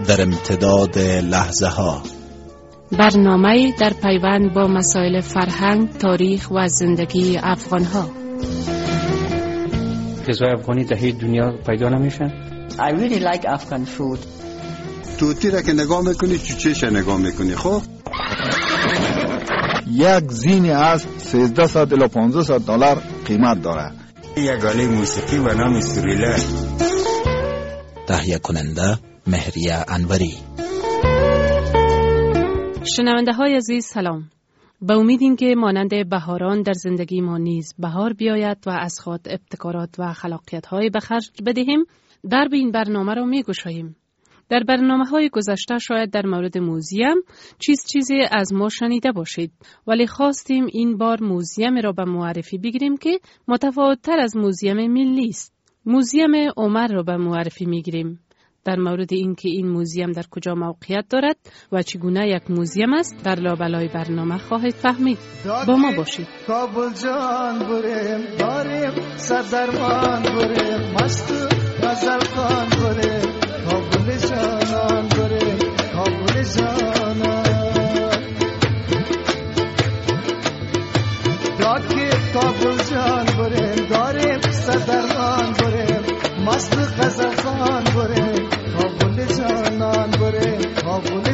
در امتداد لحظه ها. برنامه در پیوند با مسائل فرهنگ، تاریخ و زندگی افغان ها. غذای افغانی در هیچ دنیا پیدا نمیشن. I really like Afghan food. توتی را که نگاه میکنی چوچهش نگاه میکنی. خب یک زینی از 1300 الی 1500 دلار قیمت داره. یک آله موسیقی و نام سوریلا. تهیه کننده مهریه انوری. شنونده های عزیز سلام. به امیدیم که مانند بهاران در زندگی ما نیز بهار بیاید و از خود ابتکارات و خلاقیت های به خرج بدهیم، درب این برنامه را می گشاییم. در برنامه‌های گذشته شاید در مورد موزیم چیزی از ما شنیده باشید، ولی خواستیم این بار موزیم را به معرفی بگیریم که متفاوت‌تر از موزیم ملی است. موزیم عمر را به معرفی می‌گیریم. در مورد اینکه این موزیم در کجا موقعیت دارد و چگونه یک موزیم است در لابلای برنامه خواهید فهمید. با ما باشید. کابل جان بریم داریم صدرمان بریم مست غزل خان بریم کابل جانان بریم کابل جانان داکی کابل جان بریم داریم صدرمان بریم مست غزل خان بریم کابل جانان بریم کابل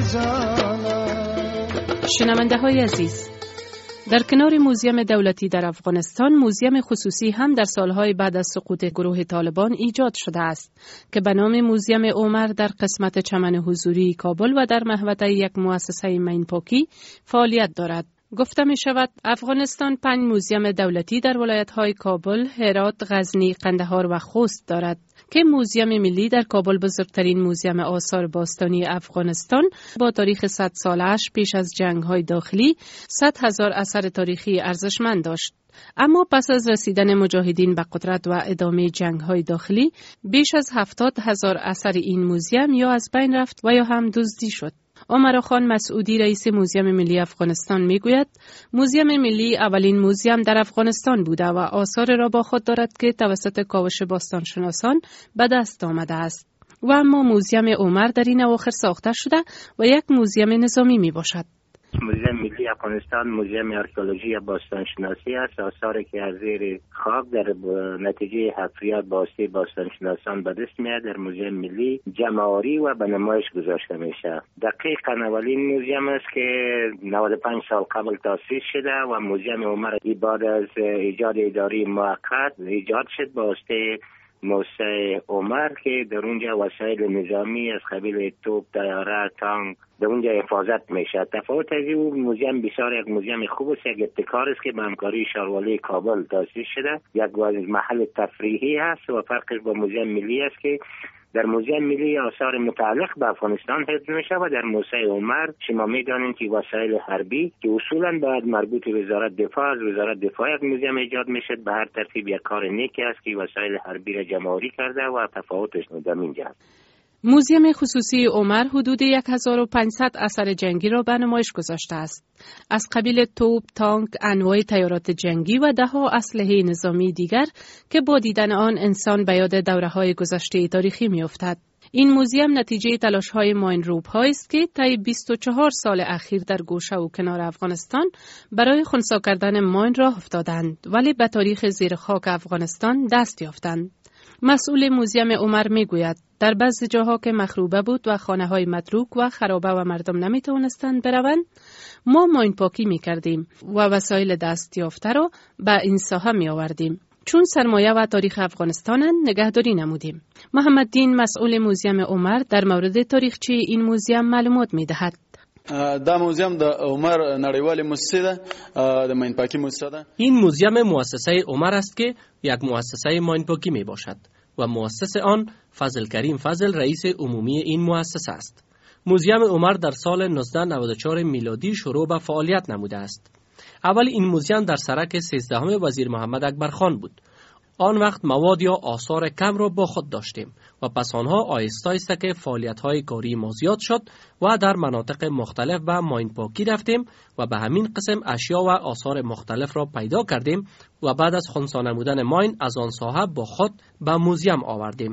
جانان. شنونده های عزیز، در کنار موزیم دولتی در افغانستان، موزیم خصوصی هم در سالهای بعد از سقوط گروه طالبان ایجاد شده است که به نام موزیم عمر در قسمت چمن حضوری کابل و در محوطه یک مؤسسه مین‌پاکی فعالیت دارد. گفته می شود افغانستان 5 موزیم دولتی در ولایت‌های کابل، هرات، غزنی، قندهار و خوست دارد که موزیم ملی در کابل بزرگترین موزیم آثار باستانی افغانستان با تاریخ 100 ساله‌اش پیش از جنگ‌های داخلی 100,000 اثر تاریخی ارزشمند داشت. اما پس از رسیدن مجاهدین به قدرت و ادامه جنگ‌های داخلی بیش از 70,000 اثر این موزیم یا از بین رفت و یا هم دزدی شد. عمر خان مسعودی رئیس موزیم ملی افغانستان میگوید موزیم ملی اولین موزیم در افغانستان بوده و آثار را با خود دارد که توسط کاوش باستانشناسان به دست آمده است. و اما موزیم عمر در این اواخر ساخته شده و یک موزیم نظامی می باشد. موزیم ملی افغانستان موزیم آرکئولوژی باستانشناسی است. آثاری که از زیر خاک در نتیجه حفریات باسته باستانشناسان به دست میاد در موزیم ملی جمع‌آوری و به نمایش گذاشته میشه. دقیقاً اولین موزیم است که 95 سال قبل تأسیس شده و موزیم عمر بعد از ایجاد اداره موقت ایجاد شد با واسطه موسع عمر که در اونجا وسایل نظامی از قبیل توپ، طیاره، تانک در اونجا حفاظت میشه. تفاوت از این موزیم بسیار یک موزیم خوب است، یک ابتکار است که به همکاری شاروالی کابل تأسیس شده. یک محل تفریحی است و فرقش با موزیم ملی است که در موزیم ملی آثار متعلق به افغانستان حفظ میشه و در موسع عمر شما میدانید که وسایل حربی که اصولا باید مربوط به وزارت دفاع از وزارت دفاع یک موزیم ایجاد میشد، به هر ترتیب یک کار نیکی است که وسایل حربی را جمع‌آوری کرده و تفاوتش در اینجا است. موزیم خصوصی عمر حدود 1500 اثر جنگی را به نمایش گذاشته است. از قبیل توپ، تانک، انواع تیارات جنگی و ده‌ها اسلحه نظامی دیگر که با دیدن آن انسان به یاد دوره‌های گذشته تاریخی می‌افتد. این موزیم نتیجه تلاش‌های ماینروب‌هایی است که طی 24 سال اخیر در گوشه و کنار افغانستان برای خنثی کردن ماین راه افتادند، ولی به تاریخ زیر خاک افغانستان دست یافتند. مسئول موزیم عمر میگوید در بعضی جاها که مخروبه بود و خانه‌های متروک و خرابه و مردم نمیتوانستند بروند، ما ماین‌پاکی میکردیم و وسایل دست یافته را به این ساحه می آوردیم. چون سرمایه و تاریخ افغانستان نگهداری نمودیم. محمد دین مسئول موزیم عمر در مورد تاریخچه این موزیم معلومات میدهد. دا موزیم د عمر نړیوال مؤسسه ده، د ماین‌پاکی مؤسسه ده. این موزیم مؤسسه عمر است که یک مؤسسه ماین‌پاکی می باشد و مؤسس آن فضل کریم فضل رئیس عمومی این مؤسسه است. موزیم عمر در سال 1994 میلادی شروع به فعالیت نموده است. اول این موزیم در سرک 13 وزیر محمد اکبر خان بود. آن وقت مواد یا آثار کم را با خود داشتیم و پس آنها آهسته آهسته که فعالیت‌های کاری ما زیاد شد و در مناطق مختلف به ماین‌پاکی رفتیم و به همین قسم اشیا و آثار مختلف را پیدا کردیم و بعد از خنثی نمودن ماین از آن ساحه با خود به موزیم آوردیم.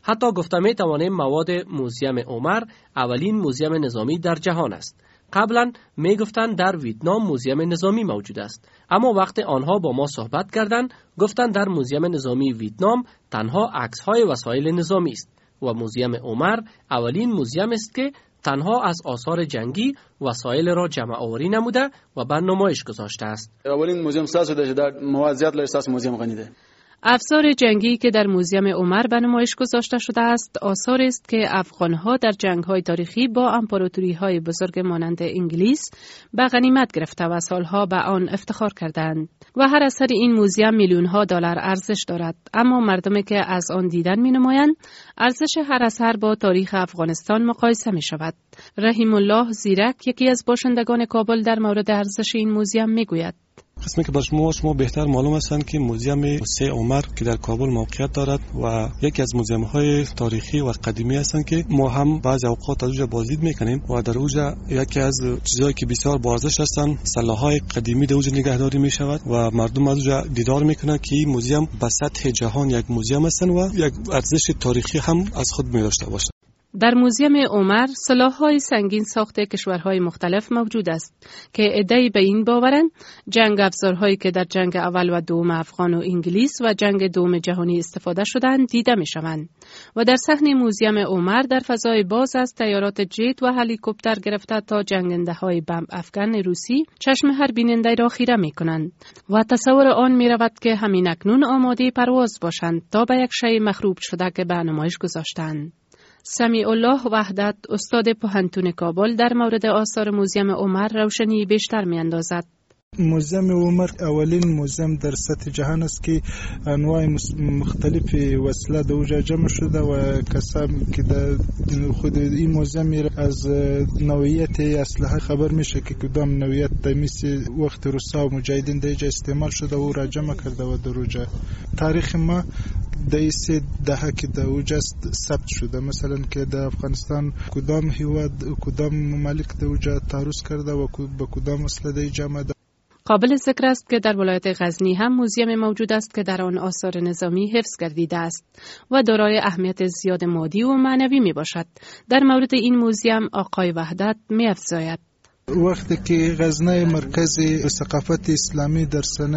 حتی گفته می توانیم مواد موزیم عمر اولین موزیم نظامی در جهان است. قبلا می گفتند در ویتنام موزیم نظامی موجود است، اما وقتی آنها با ما صحبت کردند گفتند در موزیم نظامی ویتنام تنها عکس‌های وسایل نظامی است و موزیم عمر اولین موزیم است که تنها از آثار جنگی وسایل را جمع آوری نموده و بر نمایش گذاشته است. اولین موزیم ساز شده در موازیت لرساس موزیم غنی ده. افزار جنگی که در موزیم عمر به نمایش گذاشته شده است، آثاری است که افغان‌ها در جنگ‌های تاریخی با امپراتوری‌های بزرگ مانند انگلیس به غنیمت گرفته و سالها به آن افتخار کردند و هر اثر این موزیم میلیون‌ها دلار ارزش دارد. اما مردمی که از آن دیدن می‌نمایند، ارزش هر اثر با تاریخ افغانستان مقایسه می‌شود. رحیم الله زیرک، یکی از باشندگان کابل، در مورد ارزش این موزیم می‌گوید: قسمی که بر شما بهتر معلوم هستند که موزیم سه عمر که در کابل موقعیت دارد و یکی از موزیم‌های تاریخی و قدیمی هستند که ما هم بعضی اوقات از اونجا بازدید میکنیم و در اونجا یکی از چیزهایی که بسیار با ارزش هستند سلاح‌های قدیمی در اونجا نگهداری میشود و مردم از اونجا دیدار میکنند که این موزیم به سطح جهان یک موزیم هستند و یک ارزش تاریخی هم از خود می‌داشته باشد. در موزیم عمر سلاح‌های سنگین ساخت کشورهای مختلف موجود است که عده‌ای به این باورند جنگ افزارهایی که در جنگ اول و دوم افغان و انگلیس و جنگ دوم جهانی استفاده شدند دیده می‌شوند و در صحن موزیم عمر در فضای باز از تیارات جت و هلیکوپتر گرفته تا جنگنده‌های بمب افکن روسی چشم هر بیننده را خیره می‌کنند و تصور آن می‌رود که همین اکنون آماده پرواز باشند تا به یک شی مخروب شده که به نمایش گذاشتند. سمیع الله وحدت، استاد پوهنتون کابل، در مورد آثار موزیم عمر روشنی بیشتر می‌اندازد. موزیم عمر اولین موزیم در سطح جهان است که انواع مختلف وسله در اونجا جمع شده و کسانی که در خود این موزیم از نوعیت اسلحه خبر میشه که کدام نوعیت مثل وقت روسا و مجاهدین در اینجا استعمال شده و را جمع کرده و در اونجا تاریخ ما در 3 دهه که در اونجا ثبت شده، مثلا که در افغانستان کدام هیواد کدام مملک در اونجا تعرض کرده و با کدام اسلحه در جمع. قابل ذکر است که در ولایت غزنی هم موزیم موجود است که در آن آثار نظامی حفظ گردیده است و دارای اهمیت زیاد مادی و معنوی می باشد. در مورد این موزیم آقای وحدت می افزاید: وقتی که غزنه مرکز ثقافت اسلامی در سنه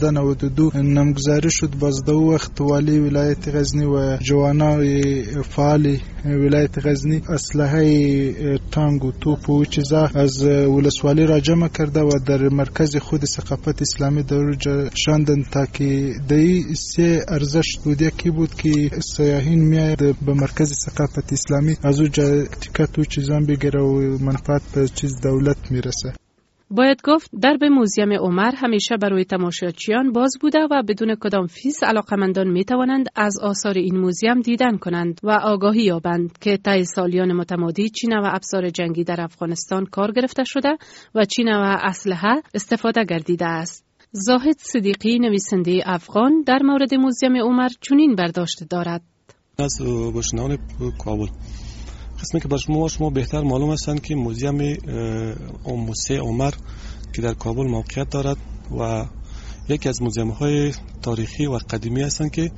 1392 نامگذاری شد، باز در وقت والی ولایت غزنی و جوانای فعال ولایت غزنی اسلحه تانگ و توپ و چیزا از ولسوالی را جمع کرده و در مرکز خود ثقافت اسلامی در اونجا شاندن تا که در 3 ارزش بود. یکی بود که سیاحین میاید به مرکز ثقافت اسلامی از اونجا تیکت و چیزان بگیره و منفعت به چیز دولت میرسه. باید گفت درب موزیم عمر همیشه برای تماشاچیان باز بوده و بدون کدام فیس علاقمندان می توانند از آثار این موزیم دیدن کنند و آگاهی یابند که طی سالیان متمادی چه نوع ابزار جنگی در افغانستان کار گرفته شده و چه نوع اسلحه استفاده گردیده است. زاهد صدیقی، نویسنده افغان، در مورد موزیم عمر چنین برداشت دارد: از باشندگان کابل، قسمی که بر شما بهتر معلوم هستند که موزیم سه عمر که در کابل موقعیت دارد و یکی از موزیم‌های تاریخی و قدیمی هستند که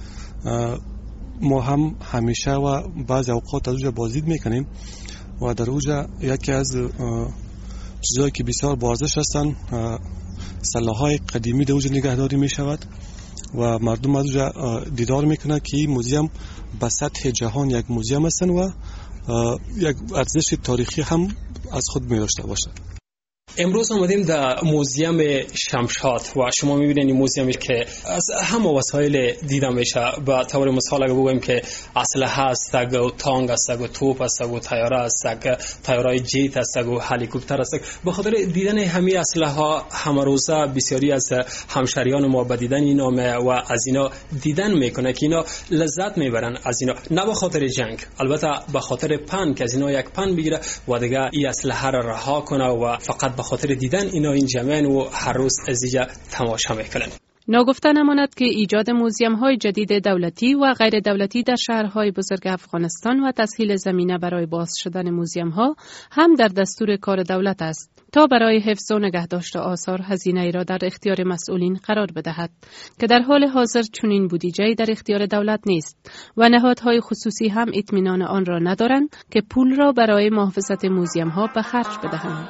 ما هم همیشه و بعضی اوقات از اونجا بازدید میکنیم و در اونجا یکی از چیزهایی که بسیار با ارزش هستند سلاح‌های قدیمی در اونجا نگهداری میشود و مردم از اونجا دیدار میکنند که این موزیم به سطح جهان یک موزیم هستند و یک ارزش تاریخی هم از خود می داشته باشد. امروز آمدیم در موزیم شمشاد و شما می‌بینید این موزیمی که از همه وسایل دیده میشه. به طور مثال اگه بگویم که اسلحه است و تانگ است و توپ است و تیاره است، تیارای جیت است و هلیکوپتر است. به خاطر دیدن همه اسلحه ها همه روزه بسیاری از همشریان ما به دیدن اینا و از اینا دیدن میکنه که اینا لذت میبرن از اینا، نه به خاطر جنگ، البته به خاطر پن که از اینا یک پن بگیره و دیگه این اسلحه را رها کنه و فقط به خاطر دیدن اینا این جمعن و هر روز از اینجا تماشا میکنن. ناگفته نماند که ایجاد موزیم‌های جدید دولتی و غیر دولتی در شهرهای بزرگ افغانستان و تسهیل زمینه برای باز شدن موزیم‌ها هم در دستور کار دولت است تا برای حفظ و نگهداشت آثار هزینه‌ای را در اختیار مسئولین قرار بدهد که در حال حاضر چنین بودجه‌ای در اختیار دولت نیست و نهادهای خصوصی هم اطمینان آن را ندارند که پول را برای محافظت موزیم‌ها به خرج بدهند.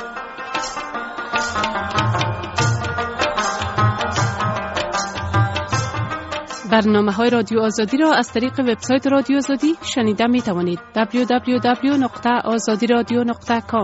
برنامه‌های رادیو آزادی را از طریق وبسایت رادیو آزادی شنیده می توانید. www.azadiradio.com.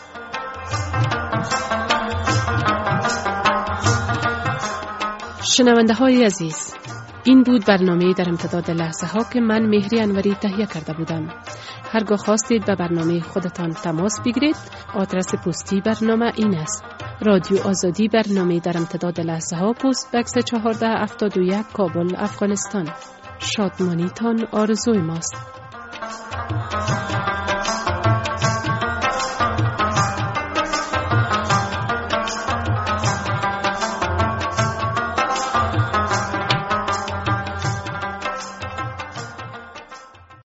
شنونده های عزیز، این بود برنامه در امتداد لحظه ها که من مهری انوری تهیه کرده بودم. هرگاه خواستید به برنامه خودتان تماس بگیرید، آدرس پستی برنامه این است: رادیو آزادی، برنامه در امتداد لحظه ها، پست بکس 1471 کابل، افغانستان. شادمانیتان آرزوی ماست.